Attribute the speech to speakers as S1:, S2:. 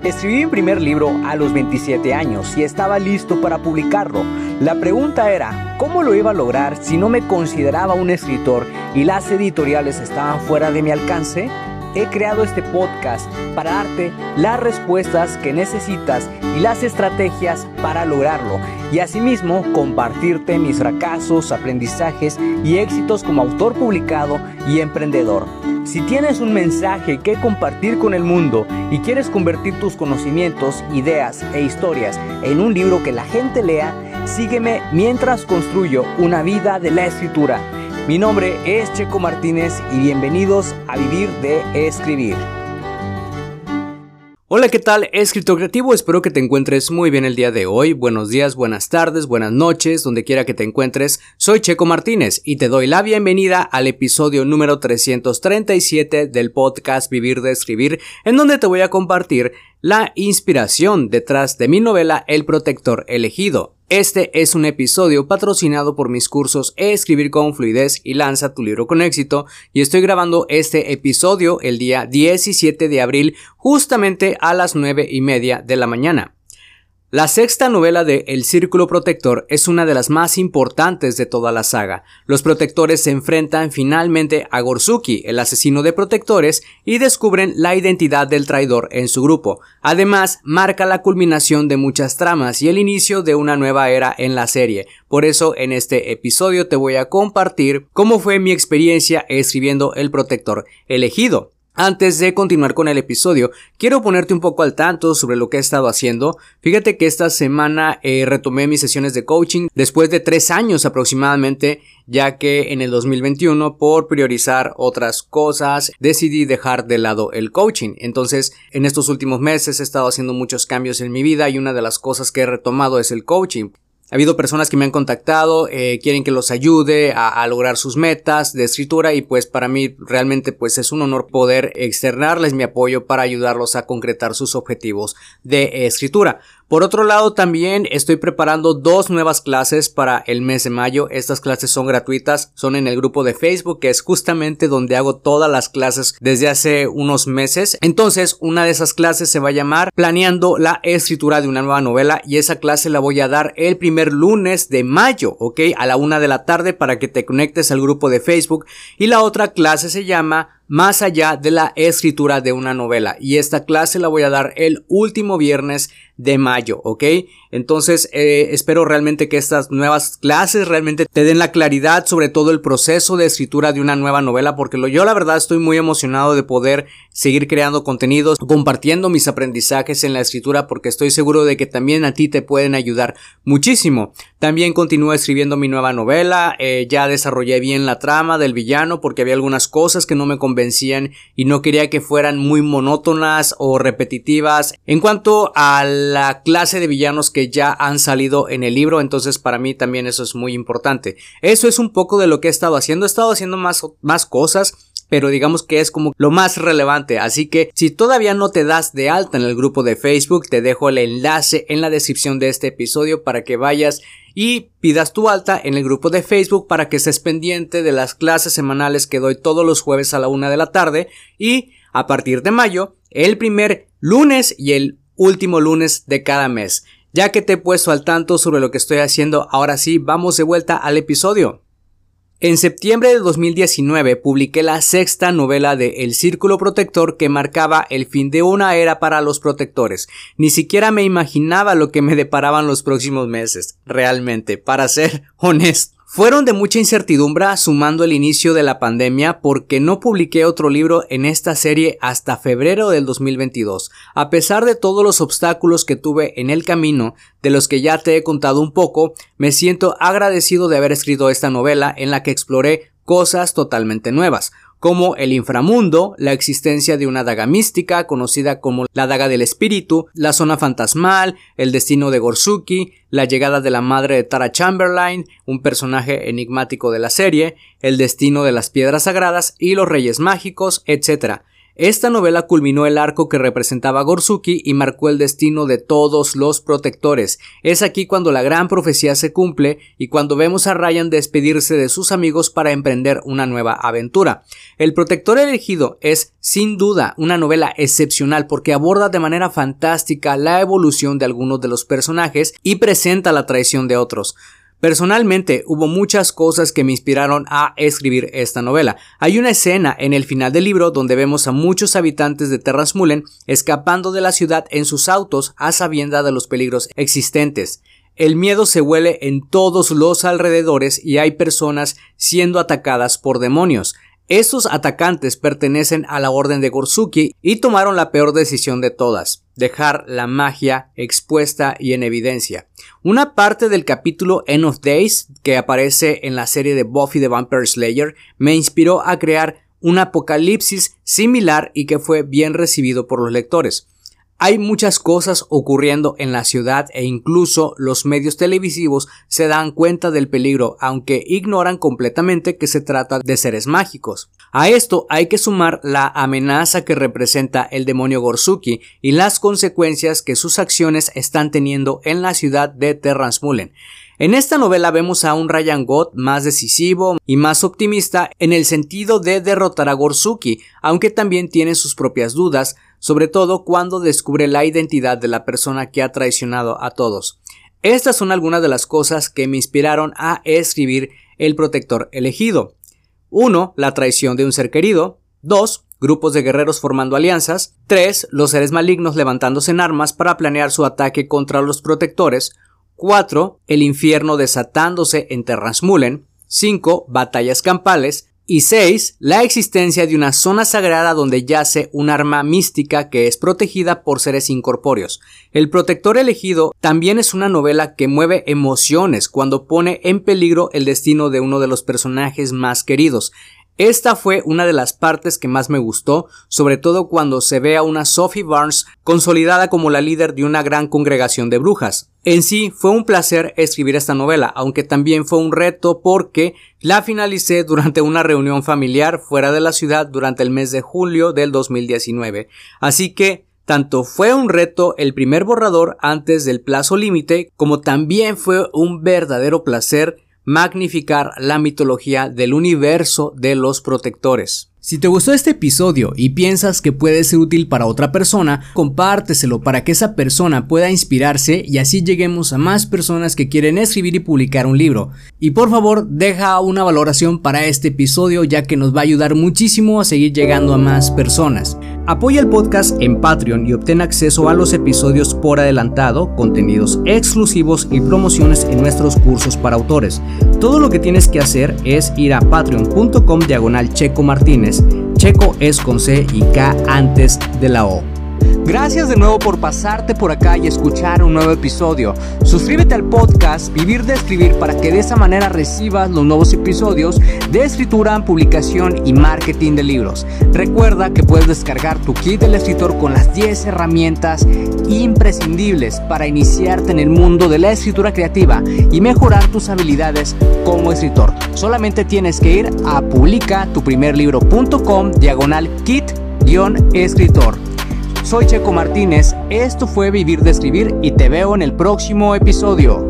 S1: Escribí mi primer libro a los 27 años y estaba listo para publicarlo. La pregunta era, ¿cómo lo iba a lograr si no me consideraba un escritor y las editoriales estaban fuera de mi alcance? He creado este podcast para darte las respuestas que necesitas y las estrategias para lograrlo, y asimismo compartirte mis fracasos, aprendizajes y éxitos como autor publicado y emprendedor. Si tienes un mensaje que compartir con el mundo y quieres convertir tus conocimientos, ideas e historias en un libro que la gente lea, sígueme mientras construyo una vida de la escritura. Mi nombre es Checo Martínez y bienvenidos a Vivir de Escribir. Hola, ¿qué tal, escritor creativo? Espero que te encuentres muy bien el día de hoy. Buenos días, buenas tardes, buenas noches, donde quiera que te encuentres. Soy Checo Martínez y te doy la bienvenida al episodio número 337 del podcast Vivir de Escribir, en donde te voy a compartir la inspiración detrás de mi novela El Protector Elegido. Este es un episodio patrocinado por mis cursos Escribir con Fluidez y Lanza tu libro con éxito, y estoy grabando este episodio el día 17 de abril justamente a las 9:30 de la mañana. La sexta novela de El Círculo Protector es una de las más importantes de toda la saga. Los protectores se enfrentan finalmente a Gorzuki, el asesino de protectores, y descubren la identidad del traidor en su grupo. Además, marca la culminación de muchas tramas y el inicio de una nueva era en la serie. Por eso, en este episodio te voy a compartir cómo fue mi experiencia escribiendo El Protector Elegido. Antes de continuar con el episodio, quiero ponerte un poco al tanto sobre lo que he estado haciendo. Fíjate que esta semana retomé mis sesiones de coaching después de 3 años aproximadamente, ya que en el 2021, por priorizar otras cosas, decidí dejar de lado el coaching. Entonces, en estos últimos meses he estado haciendo muchos cambios en mi vida y una de las cosas que he retomado es el coaching. Ha habido personas que me han contactado, quieren que los ayude a lograr sus metas de escritura, y pues para mí realmente pues es un honor poder externarles mi apoyo para ayudarlos a concretar sus objetivos de escritura. Por otro lado, también estoy preparando 2 nuevas clases para el mes de mayo. Estas clases son gratuitas, son en el grupo de Facebook, que es justamente donde hago todas las clases desde hace unos meses. Entonces, una de esas clases se va a llamar Planeando la escritura de una nueva novela, y esa clase la voy a dar el primer lunes de mayo, ¿ok? A la 1 de la tarde, para que te conectes al grupo de Facebook. Y la otra clase se llama Más allá de la escritura de una novela, y esta clase la voy a dar el último viernes de mayo, ¿ok? Entonces espero realmente que estas nuevas clases realmente te den la claridad sobre todo el proceso de escritura de una nueva novela, porque yo la verdad estoy muy emocionado de poder seguir creando contenidos, compartiendo mis aprendizajes en la escritura, porque estoy seguro de que también a ti te pueden ayudar muchísimo. También continúo escribiendo mi nueva novela, ya desarrollé bien la trama del villano, porque había algunas cosas que no me convencían y no quería que fueran muy monótonas o repetitivas en cuanto a la clase de villanos que ya han salido en el libro. Entonces para mí también eso es muy importante. Eso es un poco de lo que he estado haciendo más cosas, pero digamos que es como lo más relevante. Así que si todavía no te das de alta en el grupo de Facebook, te dejo el enlace en la descripción de este episodio para que vayas y pidas tu alta en el grupo de Facebook, para que estés pendiente de las clases semanales que doy todos los jueves a la 1 de la tarde, y a partir de mayo, el primer lunes y el último lunes de cada mes. Ya que te he puesto al tanto sobre lo que estoy haciendo, ahora sí, vamos de vuelta al episodio. En septiembre de 2019 publiqué la sexta novela de El Círculo Protector, que marcaba el fin de una era para los protectores. Ni siquiera me imaginaba lo que me deparaban los próximos meses, realmente, para ser honesto. Fueron de mucha incertidumbre, sumando el inicio de la pandemia, porque no publiqué otro libro en esta serie hasta febrero del 2022. A pesar de todos los obstáculos que tuve en el camino, de los que ya te he contado un poco, me siento agradecido de haber escrito esta novela en la que exploré cosas totalmente nuevas, como el inframundo, la existencia de una daga mística conocida como la daga del espíritu, la zona fantasmal, el destino de Gorzuki, la llegada de la madre de Tara Chamberlain, un personaje enigmático de la serie, el destino de las piedras sagradas y los reyes mágicos, etc. Esta novela culminó el arco que representaba a Gorzuki y marcó el destino de todos los protectores. Es aquí cuando la gran profecía se cumple y cuando vemos a Ryan despedirse de sus amigos para emprender una nueva aventura. El protector elegido es, sin duda, una novela excepcional porque aborda de manera fantástica la evolución de algunos de los personajes y presenta la traición de otros. Personalmente, hubo muchas cosas que me inspiraron a escribir esta novela. Hay una escena en el final del libro donde vemos a muchos habitantes de Terransmullen escapando de la ciudad en sus autos a sabiendas de los peligros existentes. El miedo se huele en todos los alrededores y hay personas siendo atacadas por demonios. Estos atacantes pertenecen a la orden de Gorzuki y tomaron la peor decisión de todas: dejar la magia expuesta y en evidencia. Una parte del capítulo End of Days, que aparece en la serie de Buffy the Vampire Slayer, me inspiró a crear un apocalipsis similar y que fue bien recibido por los lectores. Hay muchas cosas ocurriendo en la ciudad e incluso los medios televisivos se dan cuenta del peligro, aunque ignoran completamente que se trata de seres mágicos. A esto hay que sumar la amenaza que representa el demonio Gorzuki y las consecuencias que sus acciones están teniendo en la ciudad de Terransmullen. En esta novela vemos a un Ryan Gott más decisivo y más optimista en el sentido de derrotar a Gorzuki, aunque también tiene sus propias dudas, sobre todo cuando descubre la identidad de la persona que ha traicionado a todos. Estas son algunas de las cosas que me inspiraron a escribir El protector elegido. 1. La traición de un ser querido. 2. Grupos de guerreros formando alianzas. 3. Los seres malignos levantándose en armas para planear su ataque contra los protectores. 4. El infierno desatándose en Terransmullen. 5. Batallas campales. Y 6. La existencia de una zona sagrada donde yace un arma mística que es protegida por seres incorpóreos. El protector elegido también es una novela que mueve emociones cuando pone en peligro el destino de uno de los personajes más queridos. Esta fue una de las partes que más me gustó, sobre todo cuando se ve a una Sophie Barnes consolidada como la líder de una gran congregación de brujas. En sí fue un placer escribir esta novela, aunque también fue un reto porque la finalicé durante una reunión familiar fuera de la ciudad durante el mes de julio del 2019. Así que tanto fue un reto el primer borrador antes del plazo límite, como también fue un verdadero placer magnificar la mitología del universo de los protectores. Si te gustó este episodio y piensas que puede ser útil para otra persona, compárteselo para que esa persona pueda inspirarse y así lleguemos a más personas que quieren escribir y publicar un libro. Y por favor, deja una valoración para este episodio, ya que nos va a ayudar muchísimo a seguir llegando a más personas. Apoya el podcast en Patreon y obtén acceso a los episodios por adelantado, contenidos exclusivos y promociones en nuestros cursos para autores. Todo lo que tienes que hacer es ir a patreon.com/Checo Martínez. Checo es con C y K antes de la O. Gracias de nuevo por pasarte por acá y escuchar un nuevo episodio. Suscríbete al podcast Vivir de Escribir para que de esa manera recibas los nuevos episodios de escritura, publicación y marketing de libros. Recuerda que puedes descargar tu kit del escritor con las 10 herramientas imprescindibles para iniciarte en el mundo de la escritura creativa y mejorar tus habilidades como escritor. Solamente tienes que ir a publicatuprimerlibro.com/kit-escritor. Soy Checo Martínez, esto fue Vivir de Escribir y te veo en el próximo episodio.